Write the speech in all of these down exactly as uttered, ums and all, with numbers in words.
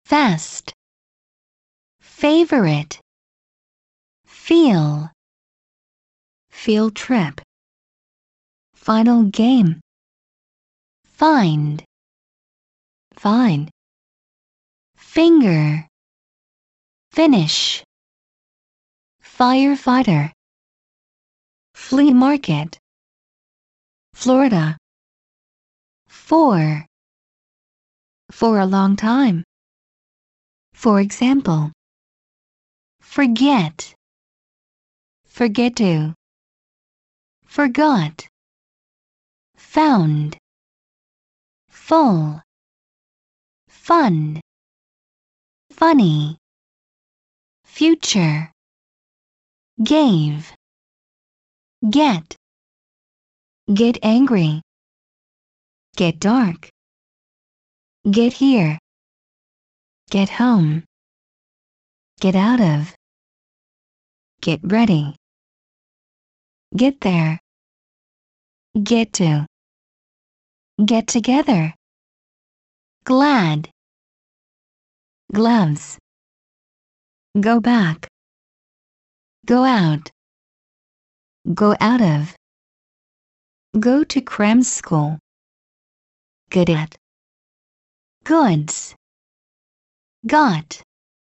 fast, favorite, feel, field trip, final game, find, fine, finger, finish, firefighter, flea market, Florida, for, for a long time. For example, forget, forget to, forgot, found, full, fun, funny, future, gave, get, get angry, get dark, get here, get home, get out of, get ready, get there, get to, get together, glad, gloves, go back, go out, go out of, go to cram school, good at, goods, got,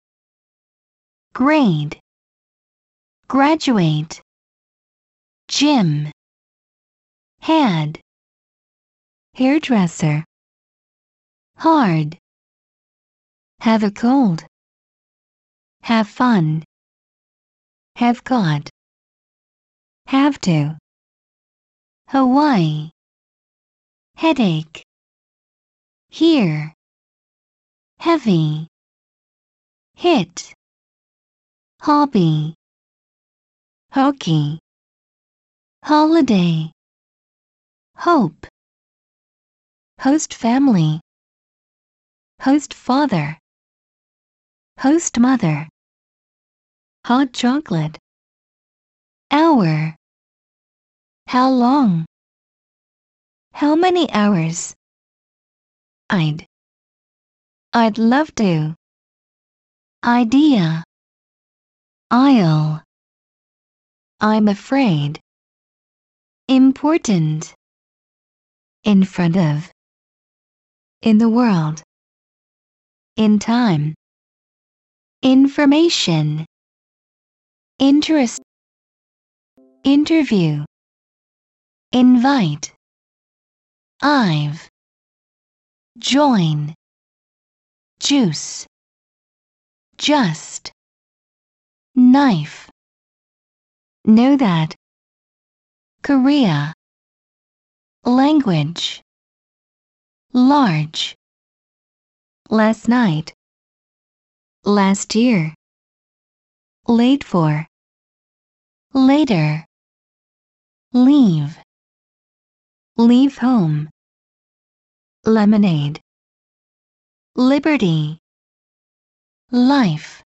grade, graduate, gym, had, hairdresser, hard, have a cold, have fun, have got, have to, Hawaii, headache, here, heavy, hit, hobby, hockey, holiday, hope, host family, host father, host mother, hot chocolate, hour, how long, how many hours, I'd, I'd love to, idea, I'll, I'm afraid, important, in front of, in the world, in time, information, interest, interview, invite, I've, join, juice, just, knife, know that, Korea, language, large, last night, last year, late for, later, leave, leave home, lemonade, liberty, life,